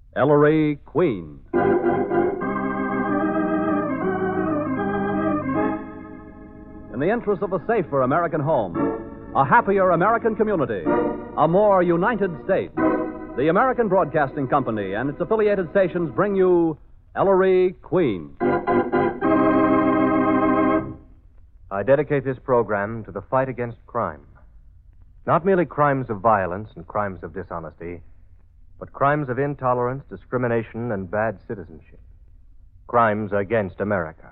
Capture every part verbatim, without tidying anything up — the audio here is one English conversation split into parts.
Ellery Queen. In the interest of a safer American home, a happier American community, a more united States, the American Broadcasting Company and its affiliated stations bring you Ellery Queen. I dedicate this program to the fight against crime. Not merely crimes of violence and crimes of dishonesty, but crimes of intolerance, discrimination, and bad citizenship. Crimes against America.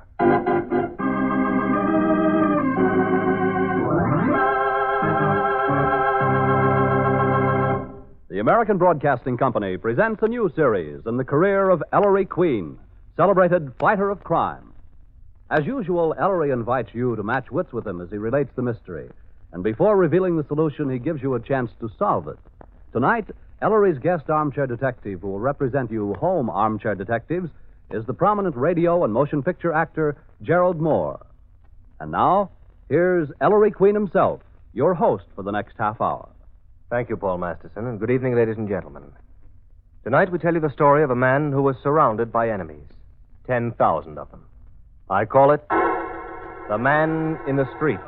The American Broadcasting Company presents a new series in the career of Ellery Queen, celebrated fighter of crime. As usual, Ellery invites you to match wits with him as he relates the mystery. And before revealing the solution, he gives you a chance to solve it. Tonight, Ellery's guest armchair detective, who will represent you home armchair detectives, is the prominent radio and motion picture actor Gerald Moore. And now, here's Ellery Queen himself, your host for the next half hour. Thank you, Paul Masterson, and good evening, ladies and gentlemen. Tonight we tell you the story of a man who was surrounded by enemies. Ten thousand of them. I call it The Man in the Street.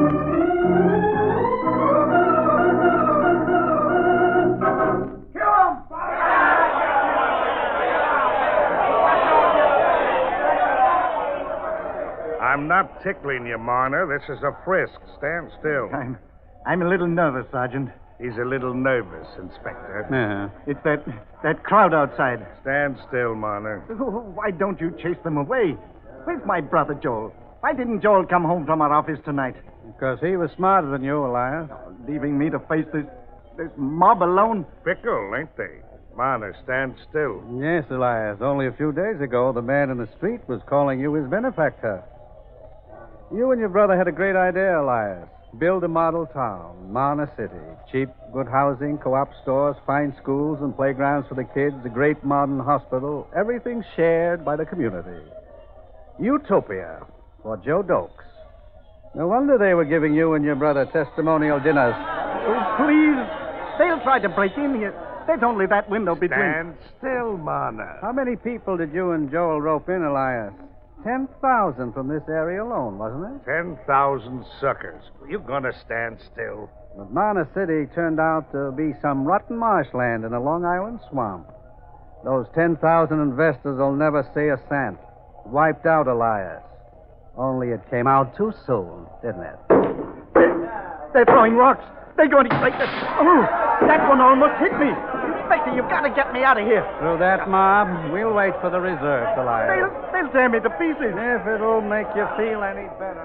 I'm not tickling you, Marner. This is a frisk. Stand still. I'm, I'm a little nervous, Sergeant. He's a little nervous, Inspector. Uh, it's that that crowd outside. Stand still, Marner. Oh, why don't you chase them away? Where's my brother, Joel? Why didn't Joel come home from our office tonight? Because he was smarter than you, Elias. Leaving me to face this this mob alone? Fickle, ain't they? Marner, stand still. Yes, Elias. Only a few days ago, the man in the street was calling you his benefactor. You and your brother had a great idea, Elias. Build a model town, Mana City. Cheap, good housing, co-op stores, fine schools and playgrounds for the kids, a great modern hospital. Everything shared by the community. Utopia for Joe Dokes. No wonder they were giving you and your brother testimonial dinners. Oh, please. They'll try to break in here. There's only that window between... Stand still, Marner. How many people did you and Joel rope in, Elias? Ten thousand from this area alone, wasn't it? Ten thousand suckers. You're gonna stand still. But Mana City turned out to be some rotten marshland in a Long Island swamp. Those ten thousand investors will never see a cent. Wiped out, Elias. Only it came out too soon, didn't it? They're, they're throwing rocks. They're going to break this. Oh, that one almost hit me. Inspector, you've got to get me out of here. Through that mob, we'll wait for the reserves, Elias. They'll, they'll tear me to pieces. If it'll make you feel any better.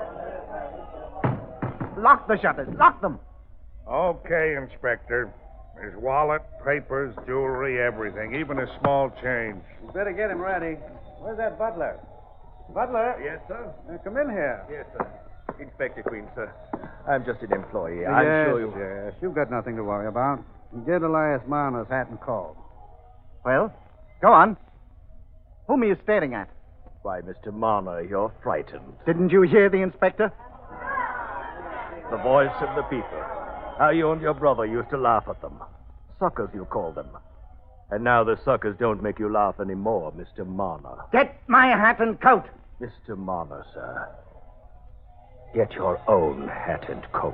Lock the shutters. Lock them. Okay, Inspector. His wallet, papers, jewelry, everything, even a small change. You better get him ready. Where's that butler? Butler? Yes, sir? Uh, come in here. Yes, sir. Inspector Queen, sir. I'm just an employee. Yes, I'm sure you... Yes, you've got nothing to worry about. Get Elias Marner's hat and coat. Well, go on. Whom are you staring at? Why, Mister Marner, you're frightened. Didn't you hear the inspector? The voice of the people. How you and your brother used to laugh at them. Suckers, you call them. And now the suckers don't make you laugh anymore, Mister Marner. Get my hat and coat. Mister Marner, sir. Get your own hat and coat.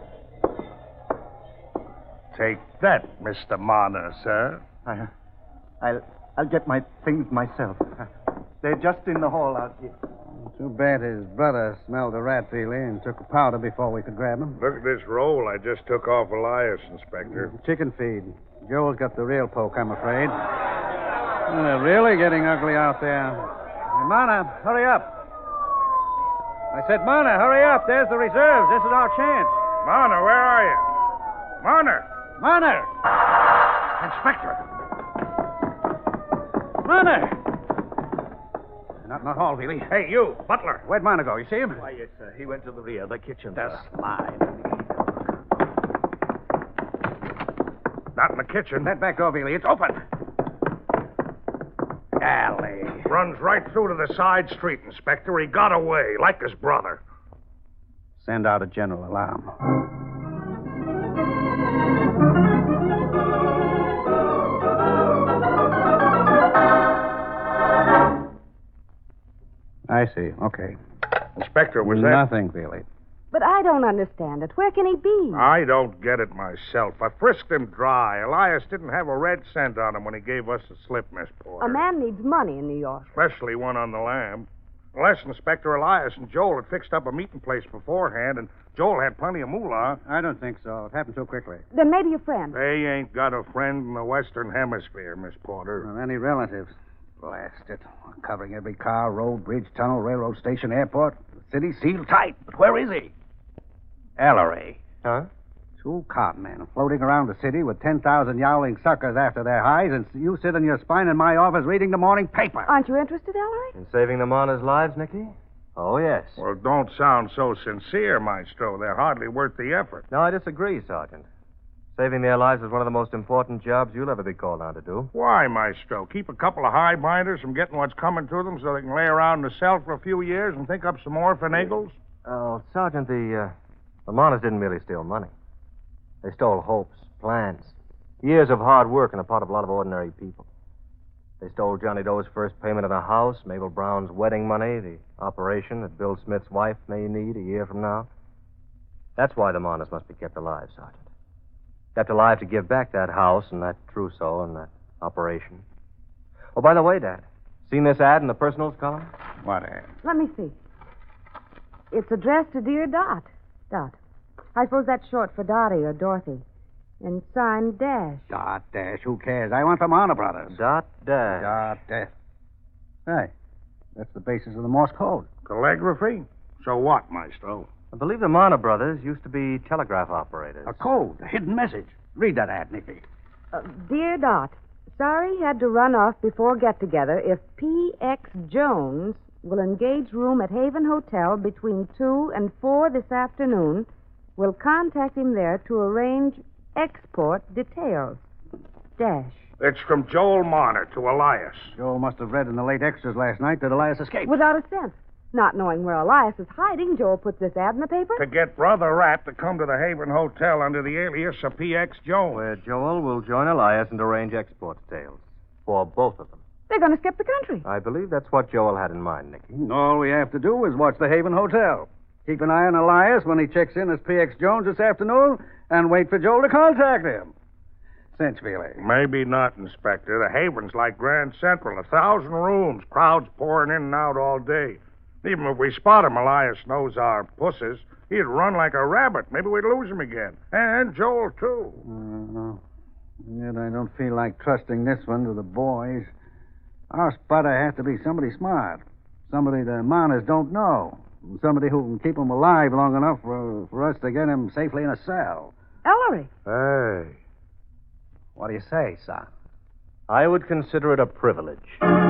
Take that, Mister Marner, sir. I, I'll, I'll get my things myself. They're just in the hall out here. Too bad his brother smelled a rat feely and took a powder before we could grab him. Look at this roll I just took off Elias, Inspector. Chicken feed. Joel's got the real poke, I'm afraid. Oh, they're really getting ugly out there. Hey, Marner, hurry up. I said, Marner, hurry up. There's the reserves. This is our chance. Marner, where are you? Marner! Marner! Inspector! Marner! Not in the hall, Veely. Hey, you, Butler. Where'd Marner go? You see him? Why, yes, sir. He went to the rear, the kitchen. The sir. slide. Not in the kitchen. That back door, Veely. It's open. Alley. Runs right through to the side street, Inspector. He got away, like his brother. Send out a general alarm. I see. Okay. Inspector, was that... Nothing, Feely. But I don't understand it. Where can he be? I don't get it myself. I frisked him dry. Elias didn't have a red cent on him when he gave us the slip, Miss Porter. A man needs money in New York. Especially one on the lam. Unless Inspector Elias and Joel had fixed up a meeting place beforehand, and Joel had plenty of moolah. I don't think so. It happened so quickly. Then maybe a friend. They ain't got a friend in the Western Hemisphere, Miss Porter. Well, any relatives? Blast it. Covering every car, road, bridge, tunnel, railroad station, airport. The city sealed tight. But where is he? Ellery. Huh? Two con men floating around the city with ten thousand yowling suckers after their hides, and you sit on your spine in my office reading the morning paper. Aren't you interested, Ellery? In saving the Mona's lives, Nicky? Oh, yes. Well, don't sound so sincere, Maestro. They're hardly worth the effort. No, I disagree, Sergeant. Saving their lives is one of the most important jobs you'll ever be called on to do. Why, Maestro? Keep a couple of highbinders from getting what's coming to them so they can lay around in the cell for a few years and think up some more finagles? Oh, Sergeant, the, uh, the Monas didn't merely steal money. They stole hopes, plans, years of hard work on the part of a lot of ordinary people. They stole Johnny Doe's first payment of the house, Mabel Brown's wedding money, the operation that Bill Smith's wife may need a year from now. That's why the Monas must be kept alive, Sergeant. Kept alive to give back that house and that trousseau and that operation. Oh, by the way, Dad, seen this ad in the personals column? What ad? Let me see. It's addressed to Dear Dot. Dot. I suppose that's short for Dottie or Dorothy. And signed Dash. Dot Dash. Who cares? I want the Honor Brothers. Dot Dash. Dot Dash. Hey, that's the basis of the Morse code. Calligraphy? So what, Maestro? I believe the Mana brothers used to be telegraph operators. A code, a hidden message. Read that ad, Nicky. Uh, Dear Dot, sorry had to run off before get-together. If P X Jones will engage room at Haven Hotel between two and four this afternoon, we'll contact him there to arrange export details. Dash. It's from Joel Marner to Elias. Joel must have read in the late extras last night that Elias escaped. Without a cent. Not knowing where Elias is hiding, Joel puts this ad in the paper. To get Brother Rat to come to the Haven Hotel under the alias of P X Jones. Where Joel will join Elias and arrange export details. For both of them. They're going to skip the country. I believe that's what Joel had in mind, Nicky. All we have to do is watch the Haven Hotel. Keep an eye on Elias when he checks in as P X Jones this afternoon, and wait for Joel to contact him. Cinch, Feely. Maybe not, Inspector. The Haven's like Grand Central. A thousand rooms, crowds pouring in and out all day. Even if we spot him, Elias knows our pusses. He'd run like a rabbit. Maybe we'd lose him again. And Joel, too. Uh, yet I don't feel like trusting this one to the boys. Our spotter has to be somebody smart. Somebody the Monas don't know. Somebody who can keep him alive long enough for, for us to get him safely in a cell. Ellery. Hey. What do you say, son? I would consider it a privilege.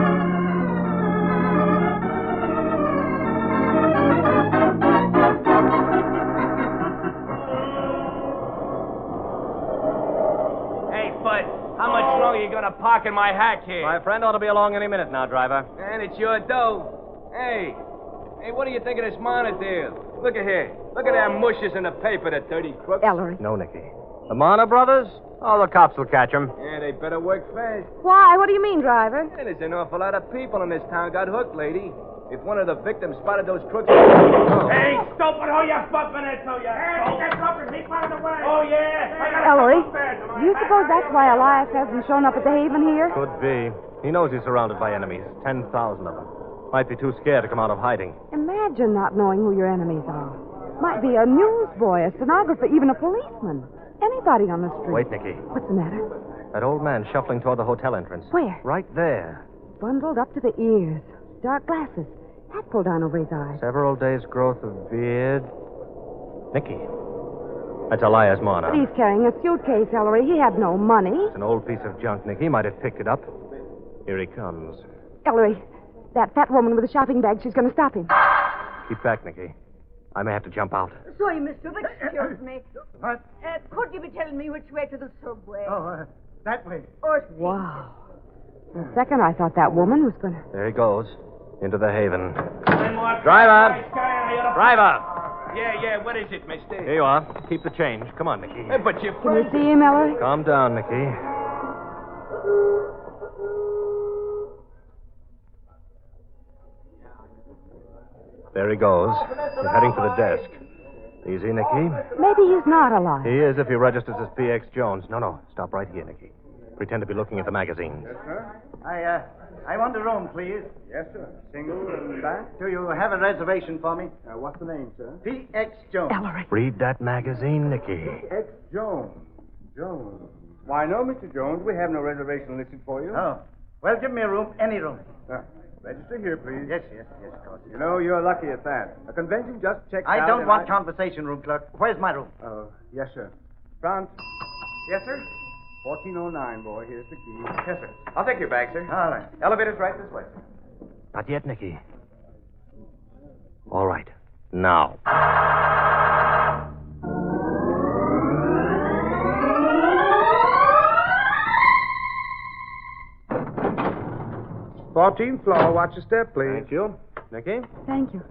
Gonna park in my hack here. My friend ought to be along any minute now, driver. And it's your dough. Hey, hey, what do you think of this Mana deal? Look at here. Look at them mushes in the paper, the dirty crooks. Ellery. No, Nicky. The Mana brothers? Oh, the cops will catch them. Yeah, they better work fast. Why? What do you mean, driver? Yeah, there's an awful lot of people in this town got hooked, lady. If one of the victims spotted those crooks... Oh. Hey, stupid, who you bumping into, you? Hey, get up and keep out of the way. Oh, yeah. Ellery, do you suppose that's why Elias hasn't shown up at the Haven here? Could be. He knows he's surrounded by enemies. Ten thousand of them. Might be too scared to come out of hiding. Imagine not knowing who your enemies are. Might be a newsboy, a stenographer, even a policeman. Anybody on the street. Wait, Nicky. What's the matter? That old man shuffling toward the hotel entrance. Where? Right there. Bundled up to the ears. Dark glasses. Hat pulled down over his eyes. Several days' growth of beard. Nicky. That's Elias Mana. But he's carrying a suitcase, Ellery. He had no money. It's an old piece of junk, Nicky. He might have picked it up. Here he comes. Ellery, that fat woman with the shopping bag, she's going to stop him. Keep back, Nicky. I may have to jump out. Sorry, mister, but excuse me. What? Uh, could you be telling me which way to the subway? Oh, uh, that way. Or Wow. For a second, I thought that woman was going to... There he goes. Into the Haven. Driver! Driver! Yeah, yeah, what is it, mister? Here you are. Keep the change. Come on, Nicky. Hey, but you... Can you see him, Ellery? Calm down, Nicky. There he goes. He's heading for the desk. Easy, Nicky. Maybe he's not alive. He is if he registers as P X Jones. No, no. Stop right here, Nicky. Pretend to be looking at the magazines. Yes, sir. I, uh, I want a room, please. Yes, sir. Single and back. Do you have a reservation for me? Uh, what's the name, sir? P X Jones. Ellery. Read that magazine, Nicky. X. Jones. Jones. Why, no, Mister Jones. We have no reservation listed for you. Oh. Well, give me a room, any room. Uh, register here, please. Yes, yes, yes, of course. You know, you're lucky at that. A convention just checked I out. don't and want I... conversation room, clerk. Where's my room? Oh, yes, sir. Front. Yes, sir. fourteen oh nine, boy. Here's the key. Yes, sir. I'll take your bag, sir. All right. Elevator's right this way, sir. Not yet, Nicky. All right. Now. fourteenth floor. Watch your step, please. Thank you. Nicky? Thank you.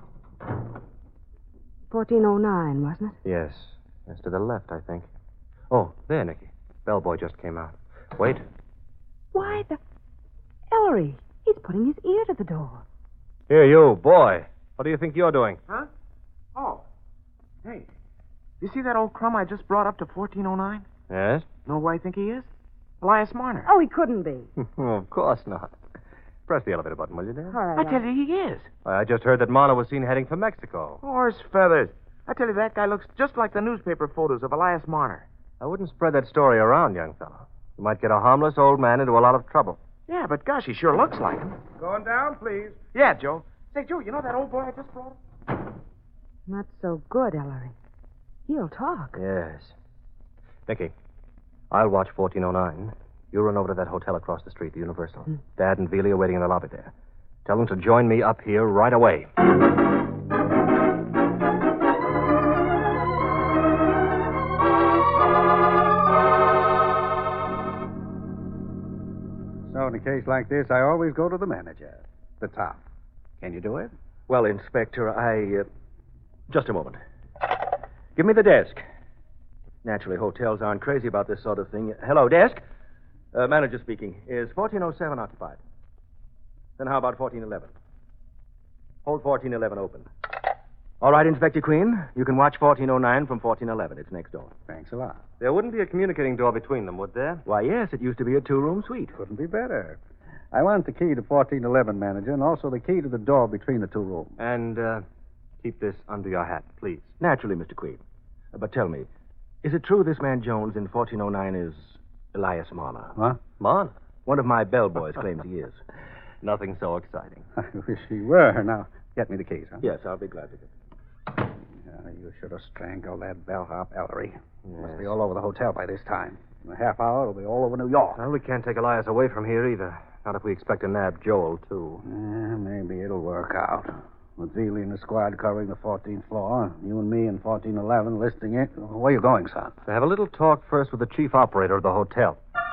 fourteen oh nine, wasn't it? Yes. That's to the left, I think. Oh, there, Nicky. Bellboy just came out. Wait. Why, the... Ellery. He's putting his ear to the door. Here, you, boy. What do you think you're doing? Huh? Oh. Hey, you see that old crumb I just brought up to fourteen oh nine? Yes? Know who I think he is? Elias Marner. Oh, he couldn't be. Of course not. Press the elevator button, will you, Dad? All right. I tell you, he is. I just heard that Marner was seen heading for Mexico. Horse feathers. I tell you, that guy looks just like the newspaper photos of Elias Marner. I wouldn't spread that story around, young fellow. You might get a harmless old man into a lot of trouble. Yeah, but gosh, he sure looks like him. Going down, please. Yeah, Joe. Say, Joe, you know that old boy I just brought up? Not so good, Ellery. He'll talk. Yes. Nicky, I'll watch fourteen oh nine. You run over to that hotel across the street, the Universal. Hmm. Dad and Veely are waiting in the lobby there. Tell them to join me up here right away. So in a case like this, I always go to the manager, the top. Can you do it? Well, Inspector, I. Uh... Just a moment. Give me the desk. Naturally, hotels aren't crazy about this sort of thing. Hello, desk. Uh, manager speaking. Is fourteen oh seven occupied? Then how about fourteen eleven? Hold fourteen eleven open. All right, Inspector Queen. You can watch fourteen oh nine from fourteen eleven. It's next door. Thanks a lot. There wouldn't be a communicating door between them, would there? Why, yes. It used to be a two-room suite. Couldn't be better. I want the key to fourteen eleven, manager, and also the key to the door between the two rooms. And, uh, keep this under your hat, please. Naturally, Mister Queen. Uh, but tell me, is it true this man Jones in fourteen oh nine is Elias Marner? Huh? Marner? One of my bellboys claims he is. Nothing so exciting. I wish he were. Now, get me the keys, huh? Yes, I'll be glad to do. Uh, you should have strangled that bellhop, Ellery. Yes. Must be all over the hotel by this time. In a half hour, it'll be all over New York. Well, we can't take Elias away from here either. Not if we expect to nab Joel, too. Yeah, maybe it'll work out. With Veely and the squad covering the fourteenth floor, you and me in fourteen eleven listing it. Where you going, son? To have a little talk first with the chief operator of the hotel.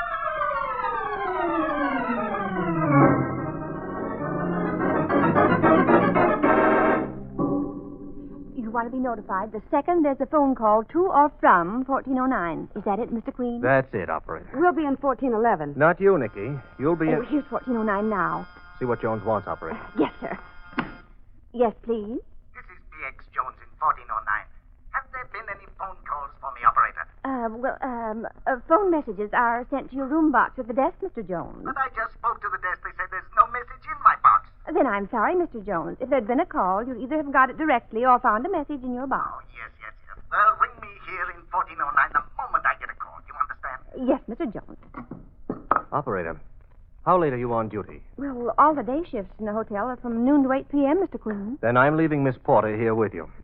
You want to be notified the second there's a phone call to or from fourteen oh nine. Is that it, Mister Queen? That's it, operator. We'll be in fourteen eleven. Not you, Nicky. You'll be Oh, in... here's fourteen oh nine now. See what Jones wants, operator. Yes, sir. Yes, please. This is P X Jones in fourteen oh nine. Have there been any phone calls for me, operator? Uh, well, um, uh, phone messages are sent to your room box at the desk, Mister Jones. But I just spoke to the desk. They said there's no message in my box. Then I'm sorry, Mister Jones. If there'd been a call, you'd either have got it directly or found a message in your box. Oh, yes, yes, yes. Well, ring me here in fourteen oh nine the moment I get a call. You understand? Yes, Mister Jones. Operator, how late are you on duty? Well, all the day shifts in the hotel are from noon to eight p.m., Mister Queen. Then I'm leaving Miss Porter here with you.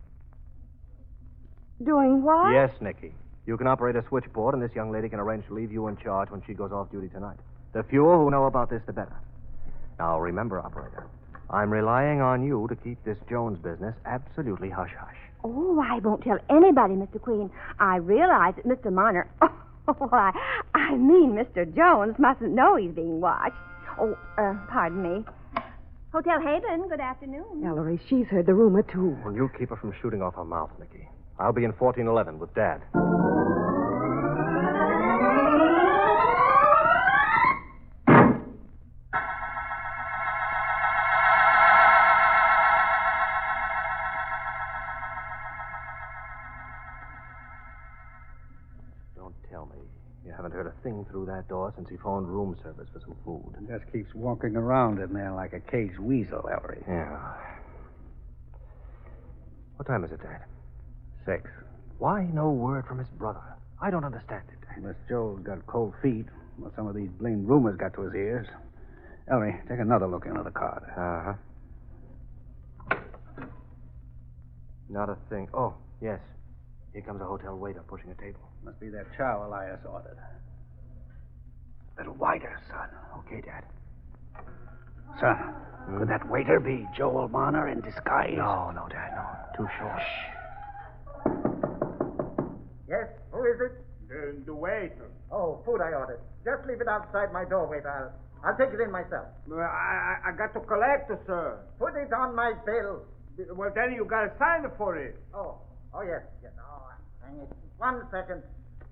Doing what? Yes, Nicky. You can operate a switchboard, and this young lady can arrange to leave you in charge when she goes off duty tonight. The fewer who know about this, the better. Now, remember, operator, I'm relying on you to keep this Jones business absolutely hush-hush. Oh, I won't tell anybody, Mister Queen. I realize that Mister Marner... Oh, well, I, I mean Mister Jones mustn't know he's being watched. Oh, uh, pardon me. Hotel Haven, good afternoon. Ellery, she's heard the rumor, too. Well, you keep her from shooting off her mouth, Nicky. I'll be in fourteen eleven with Dad. You haven't heard a thing through that door since he phoned room service for some food. He just keeps walking around in there like a caged weasel, Ellery. Yeah. What time is it, Dad? Six. Why no word from his brother? I don't understand it. Unless Joe's got cold feet, or some of these blamed rumors got to his ears. Ellery, take another look into the card. Uh-huh. Not a thing. Oh, yes. Here comes a hotel waiter pushing a table. Must be that chow Elias ordered. A little wider, son. Okay, Dad. Son, hmm? Could that waiter be Joel Marner in disguise? No, no, Dad, no. Too short. Shh. Yes, who is it? The, the waiter. Oh, food I ordered. Just leave it outside my door, waiter. I'll, I'll take it in myself. Uh, I, I, I got to collect it, sir. Put it on my bill. Well, then you got to sign for it. Oh, oh, yes, yes. Oh, hang it. One second.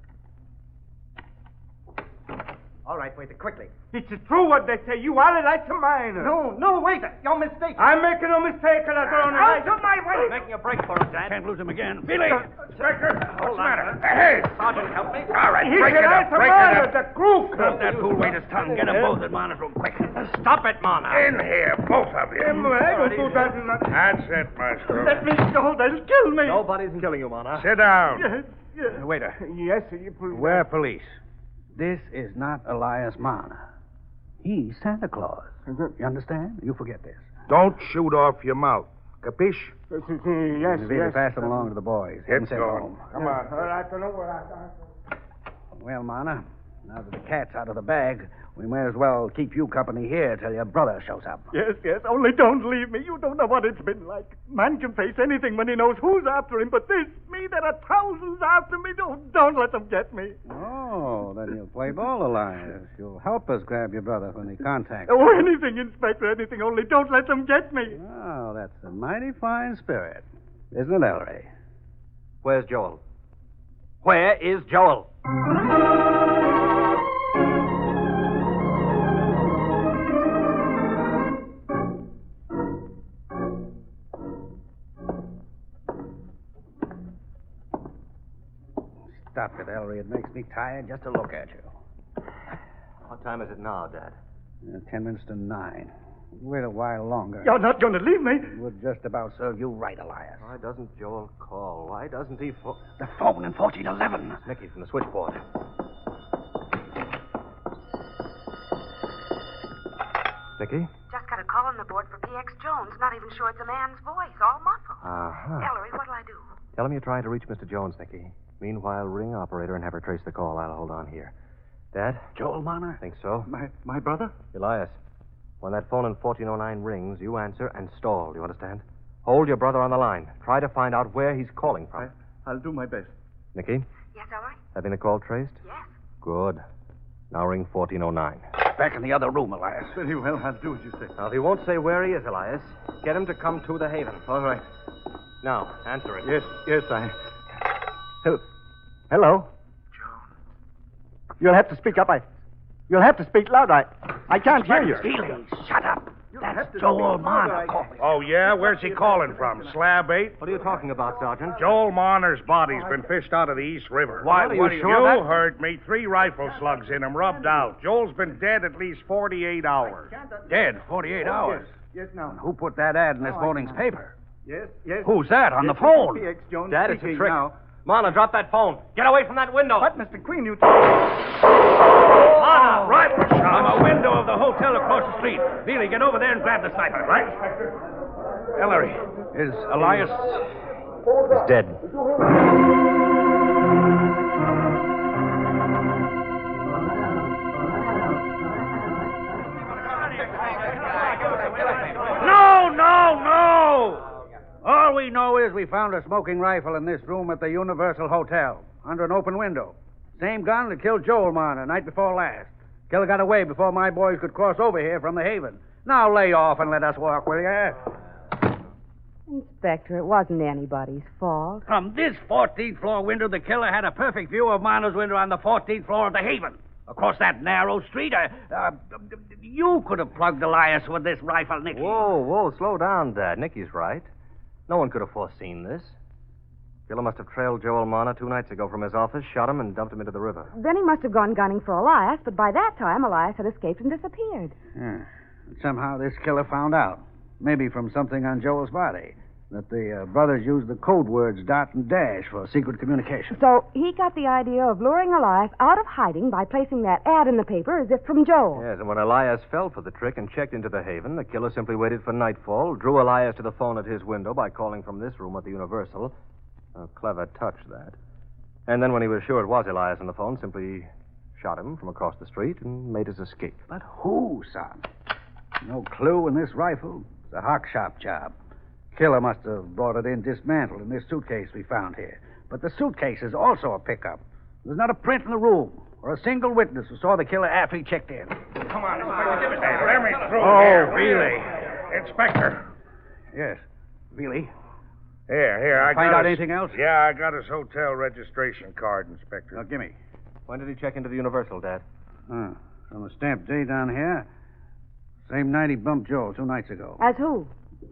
All right, waiter, quickly. It's true what they say. You are like a miner. No, no, waiter. You're mistaken. I'm making no mistake, and I don't know. Out of my way. Making a break for it, Dad. Can't lose him again. Billy! Inspector, what's the matter? Hey! Sergeant, help me. All right, He break it can up, answer break it murder, up. the crook. Stop that fool waiter's tongue. Get them both in Marner's room, quick. Stop it, Marner. In here, both of you. Em, I don't do that. That's it, Maestro. Let me go. They'll kill me. Nobody's killing you, Marner. Sit down. Yes, yes. Waiter, Yes, sir, you please. we're police. This is not Elias Marner. He's Santa Claus. You understand? You forget this. Don't shoot off your mouth. Capiche? Yes, yes. Billy, yes. pass them along to the boys. Have them It's sent going. home. Come on. All right, I don't know where I... Well, Marner, now that the cat's out of the bag, we may as well keep you company here till your brother shows up. Yes, yes, only don't leave me. You don't know what it's been like. Man can face anything when he knows who's after him, but this, me, there are thousands after me. Don't, don't let them get me. Oh, then you'll play ball, Elias. You'll help us grab your brother when he contacts Oh, anything, Inspector, anything, only don't let them get me. Oh, that's a mighty fine spirit. Isn't it, Ellery? Where's Joel? Where is Joel? Stop it, Ellery. It makes me tired just to look at you. What time is it now, Dad? Uh, ten minutes to nine. Wait a while longer. You're not going to leave me. Would just about serve you right, Elias. Why doesn't Joel call? Why doesn't he phone? The phone in fourteen eleven. It's Nicky from the switchboard. Nicky? Just got a call on the board for P X Jones. Not even sure it's a man's voice, all muffled. Uh-huh. Ellery, what'll I do? Tell him you're trying to reach Mister Jones, Nicky. Meanwhile, ring operator and have her trace the call. I'll hold on here. Dad? Joel Marner? Think so? My, my brother? Elias, when that phone in fourteen oh nine rings, you answer and stall. Do you understand? Hold your brother on the line. Try to find out where he's calling from. I, I'll do my best. Nicky? Yes, Ellery? Having the call traced? Yes. Good. Now ring fourteen oh nine. Back in the other room, Elias. Very well, I'll do as you say. Now, if he won't say where he is, Elias, get him to come to the Haven. All right. Now, answer it. Yes, yes, I... Hel- Hello? Joan. You'll have to speak up. I... You'll have to speak loud. I... I can't hear you. Feeling, shut up. That's Joel Marner calling. Oh, yeah? Where's he calling from? Slab eight? What are you talking about, Sergeant? Joel Marner's body's been fished out of the East River. Why, are you what, sure You that- heard me. Three rifle slugs in him, rubbed out. Joel's been dead at least forty-eight hours. Dead forty-eight hours. Yes, now. Who put that ad in this morning's paper? Yes, yes. Who's that on the Yes, phone? P X Jones Dad, it's a speaking trick. now. Marner, drop that phone. Get away from that window. What, Mister Queen, you... Ah, rifle shot. From a window of the hotel across the street. Billy, get over there and grab the sniper. Right? Ellery, is Elias... He's dead. No, no, no! All we know is we found a smoking rifle in this room at the Universal Hotel, under an open window. Same gun that killed Joel Marner night before last. Killer got away before my boys could cross over here from the Haven. Now lay off and let us walk, will you? Inspector, it wasn't anybody's fault. From this fourteenth floor window, the killer had a perfect view of Marner's window on the fourteenth floor of the Haven. Across that narrow street, uh, uh, you could have plugged Elias with this rifle, Nicky. Whoa, whoa, slow down, Dad. Nicky's right. No one could have foreseen this. Killer must have trailed Joel Marner two nights ago from his office, shot him, and dumped him into the river. Then he must have gone gunning for Elias, but by that time, Elias had escaped and disappeared. Yeah. Somehow this killer found out, maybe from something on Joel's body, that the uh, brothers used the code words dot and dash for secret communication. So he got the idea of luring Elias out of hiding by placing that ad in the paper as if from Joel. Yes, and when Elias fell for the trick and checked into the Haven, the killer simply waited for nightfall, drew Elias to the phone at his window by calling from this room at the Universal. A clever touch, that. And then when he was sure it was Elias on the phone, simply shot him from across the street and made his escape. But who, son? No clue in this rifle. It's a hock shop job. Killer must have brought it in dismantled in this suitcase we found here. But the suitcase is also a pickup. There's not a print in the room or a single witness who saw the killer after he checked in. Come on, Inspector, give it Hey, let me through Oh, here. really? Inspector. Yes, really? Here, here, I Find got out his- anything else? Yeah, I got his hotel registration card, Inspector. Now, give me. When did he check into the Universal, Dad? Huh. On the stamped date down here, same night he bumped Joel two nights ago. As who?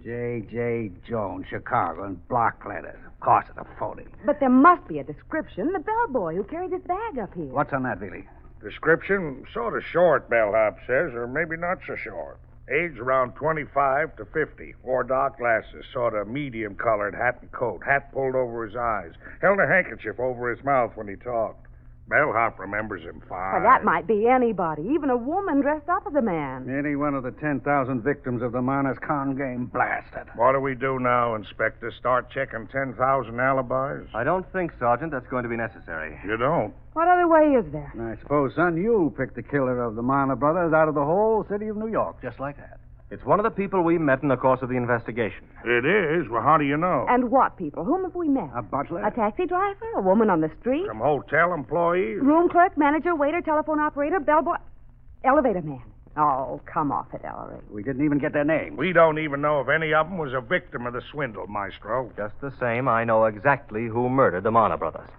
J J. Jones, Chicago, in block letters. Of course, it's a phony. But there must be a description. The bellboy who carried this bag up here. What's on that, Billy? Description, sort of short, Bellhop says, or maybe not so short. Age around twenty-five to fifty. Wore dark glasses, sort of medium-colored hat and coat. Hat pulled over his eyes. Held a handkerchief over his mouth when he talked. Bellhop remembers him fine. Well, that might be anybody, even a woman dressed up as a man. Any one of the ten thousand victims of the Miners con game blasted. What do we do now, Inspector? Start checking ten thousand alibis? I don't think, Sergeant, that's going to be necessary. You don't? What other way is there? And I suppose, son, you picked the killer of the Marner brothers out of the whole city of New York, just like that. It's one of the people we met in the course of the investigation. It is? Well, how do you know? And what people? Whom have we met? A butler? A taxi driver? A woman on the street? Some hotel employees? Room clerk, manager, waiter, telephone operator, bellboy, elevator man. Oh, come off it, Ellery. We didn't even get their names. We don't even know if any of them was a victim of the swindle, Maestro. Just the same, I know exactly who murdered the Marner brothers.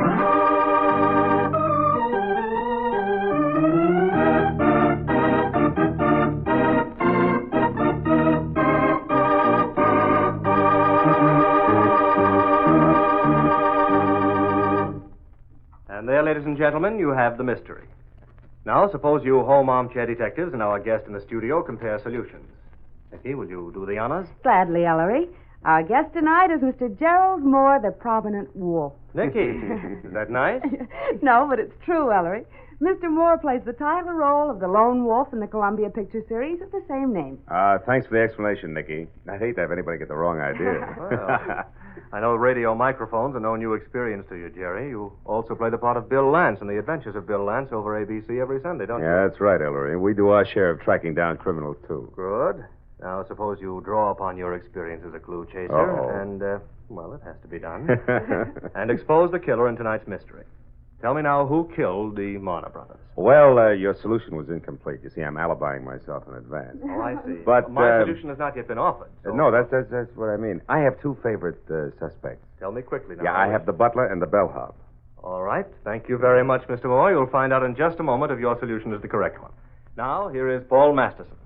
And there, ladies and gentlemen, you have the mystery. Now, suppose you home armchair detectives and our guest in the studio compare solutions. Nicky, will you do the honors? Gladly, Ellery. Our guest tonight is Mister Gerald Moore, the prominent wolf. Nicky, is that nice? No, but it's true, Ellery. Mister Moore plays the title role of the lone wolf in the Columbia Picture Series of the same name. Uh, thanks for the explanation, Nicky. I'd hate to have anybody get the wrong idea. Well, I know radio microphones are no new experience to you, Jerry. You also play the part of Bill Lance in the Adventures of Bill Lance over A B C every Sunday, don't you? Yeah, that's right, Ellery. We do our share of tracking down criminals, too. Good. Now, suppose you draw upon your experience as a clue chaser Uh-oh. and, uh, well, it has to be done, and expose the killer in tonight's mystery. Tell me now who killed the Marner brothers. Well, uh, your solution was incomplete. You see, I'm alibying myself in advance. Oh, I see. But, My uh, solution has not yet been offered. Uh, no, that's, that's that's what I mean. I have two favorite uh, suspects. Tell me quickly now. Yeah, I have the butler and the bellhop. All right. Thank you very much, Mister Moore. You'll find out in just a moment if your solution is the correct one. Now, here is Paul Masterson.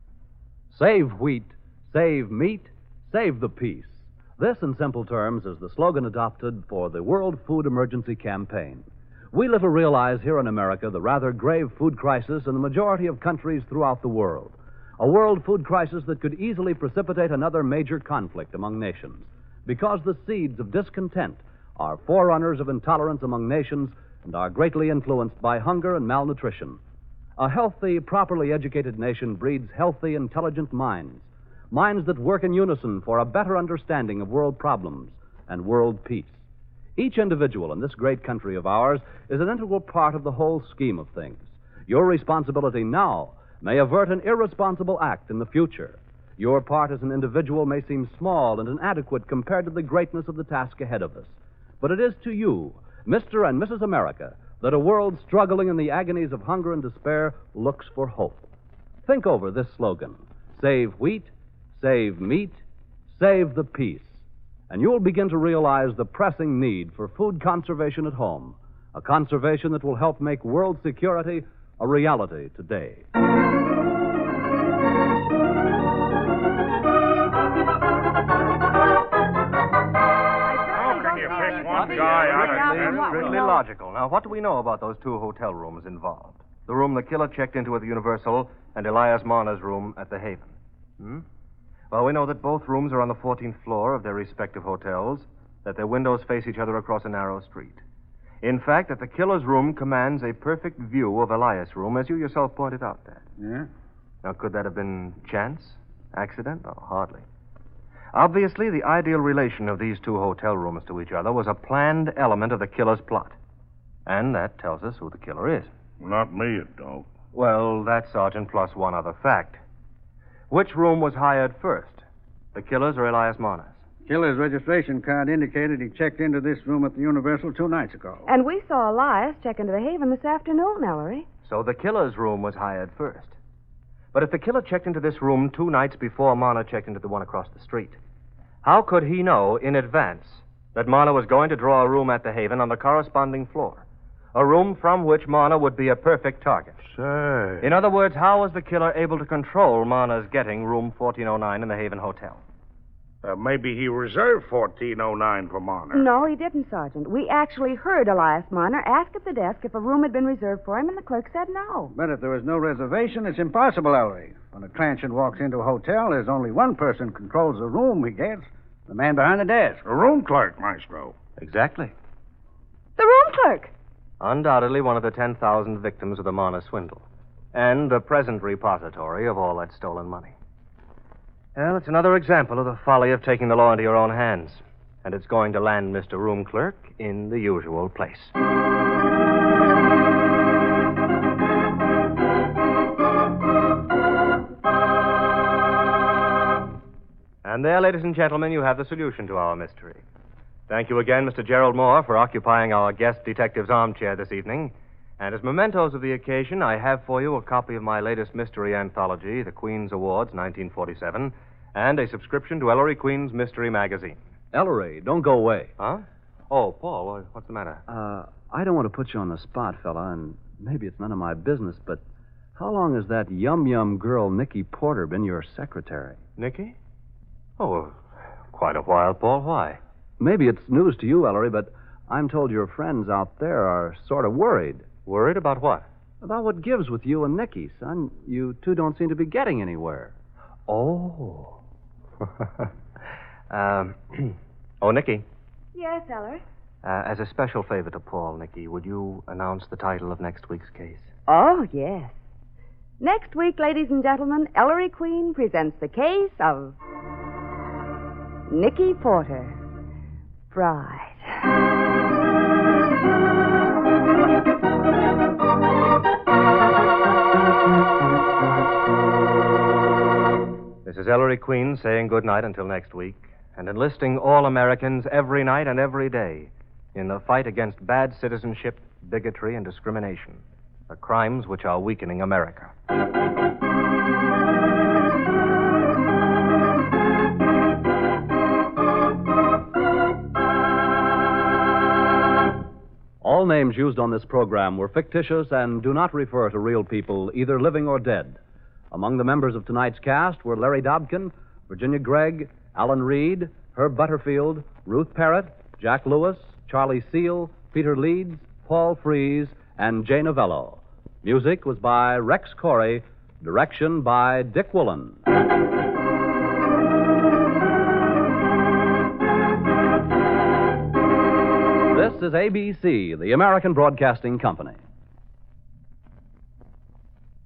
Save wheat, save meat, save the peace. This, in simple terms, is the slogan adopted for the World Food Emergency Campaign. We little realize here in America the rather grave food crisis in the majority of countries throughout the world. A world food crisis that could easily precipitate another major conflict among nations, because the seeds of discontent are forerunners of intolerance among nations and are greatly influenced by hunger and malnutrition. A healthy, properly educated nation breeds healthy, intelligent minds, minds that work in unison for a better understanding of world problems and world peace. Each individual in this great country of ours is an integral part of the whole scheme of things. Your responsibility now may avert an irresponsible act in the future. Your part as an individual may seem small and inadequate compared to the greatness of the task ahead of us. But it is to you, Mister and Missus America, that a world struggling in the agonies of hunger and despair looks for hope. Think over this slogan: save wheat, save meat, save the peace. And you'll begin to realize the pressing need for food conservation at home, a conservation that will help make world security a reality today. How can you pick Strictly, strictly logical. Now, what do we know about those two hotel rooms involved? The room the killer checked into at the Universal and Elias Marner's room at the Haven. Hmm? Well, we know that both rooms are on the fourteenth floor of their respective hotels, that their windows face each other across a narrow street. In fact, that the killer's room commands a perfect view of Elias' room, as you yourself pointed out, Dad. Yeah? Now, could that have been chance? Accident? Oh, hardly. Obviously, the ideal relation of these two hotel rooms to each other was a planned element of the killer's plot. And that tells us who the killer is. Not me, it don't. Well, that's Sergeant, plus one other fact. Which room was hired first? The killer's or Elias Marner's? Killer's registration card indicated he checked into this room at the Universal two nights ago. And we saw Elias check into the Haven this afternoon, Ellery. So the killer's room was hired first. But if the killer checked into this room two nights before Marner checked into the one across the street, how could he know in advance that Marner was going to draw a room at the Haven on the corresponding floor? A room from which Marner would be a perfect target. Say. In other words, how was the killer able to control Marner's getting room fourteen oh nine in the Haven Hotel? Uh, maybe he reserved fourteen oh nine for Marner. No, he didn't, Sergeant. We actually heard Elias Marner ask at the desk if a room had been reserved for him, and the clerk said no. But if there was no reservation, it's impossible, Ellery. When a transient walks into a hotel, there's only one person controls the room he gets. The man behind the desk. A room clerk, Maestro. Exactly. The room clerk. Undoubtedly one of the ten thousand victims of the Marner swindle. And the present repository of all that stolen money. Well, it's another example of the folly of taking the law into your own hands. And it's going to land Mister Room Clerk in the usual place. And there, ladies and gentlemen, you have the solution to our mystery. Thank you again, Mister Gerald Moore, for occupying our guest detective's armchair this evening. And as mementos of the occasion, I have for you a copy of my latest mystery anthology, The Queen's Awards, nineteen forty-seven, and a subscription to Ellery Queen's Mystery Magazine. Ellery, don't go away. Huh? Oh, Paul, what's the matter? Uh, I don't want to put you on the spot, fella, and maybe it's none of my business, but how long has that yum-yum girl, Nicky Porter, been your secretary? Nicky? Oh, quite a while, Paul. Why? Maybe it's news to you, Ellery, but I'm told your friends out there are sort of worried. Worried about what? About what gives with you and Nicky, son. You two don't seem to be getting anywhere. Oh. um, oh, Nicky. Yes, Ellery? Uh, as a special favor to Paul, Nicky, would you announce the title of next week's case? Oh, yes. Next week, ladies and gentlemen, Ellery Queen presents the case of Nicky Porter, Bride. This is Ellery Queen saying good night until next week, and enlisting all Americans every night and every day in the fight against bad citizenship, bigotry, and discrimination, the crimes which are weakening America. All names used on this program were fictitious and do not refer to real people, either living or dead. Among the members of tonight's cast were Larry Dobkin, Virginia Gregg, Alan Reed, Herb Butterfield, Ruth Parrott, Jack Lewis, Charlie Seal, Peter Leeds, Paul Frees, and Jay Novello. Music was by Rex Corey, direction by Dick Woolen. This is A B C, the American Broadcasting Company.